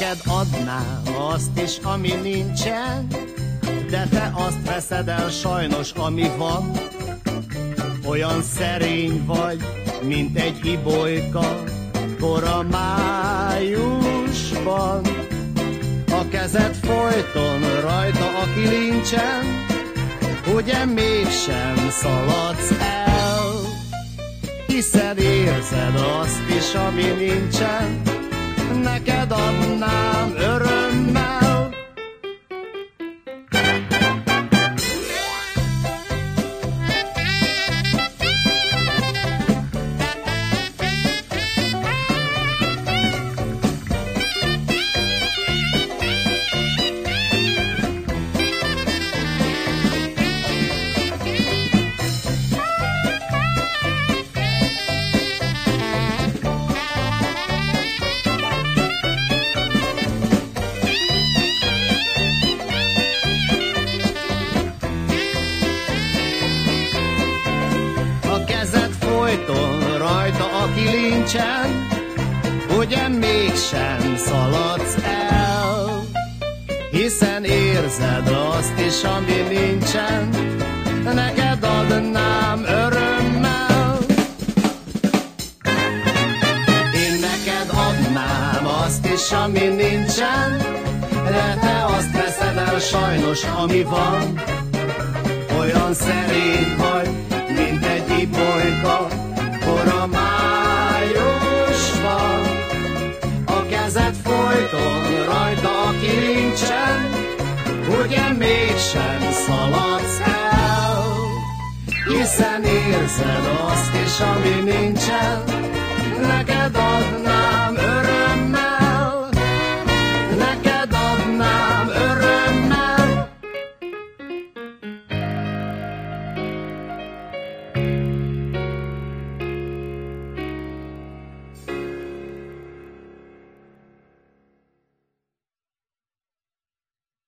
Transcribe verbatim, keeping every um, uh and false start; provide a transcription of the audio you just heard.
neked adnám azt is, ami nincsen, de te azt veszed el sajnos, ami van. Olyan szerény vagy, mint egy ibolyka kora májusban. A kezed folyton rajta a kilincsen, ugye mégsem szaladsz el, hiszen érzed azt is, ami nincsen, neked adnám örömmel. Folyton rajta a kilincsen, ugye mégsem szaladsz el, hiszen érzed azt is, ami nincsen, neked adnám örömmel. Én neked adnám azt is, ami nincsen, de te azt veszed el sajnos, ami van. Olyan szerény vagy, mint egy ibolyka kora májusban. A kezed folyton rajta a kilincsen, ugye mégsem szaladsz el, hiszen érzed azt is, ami nincsen, neked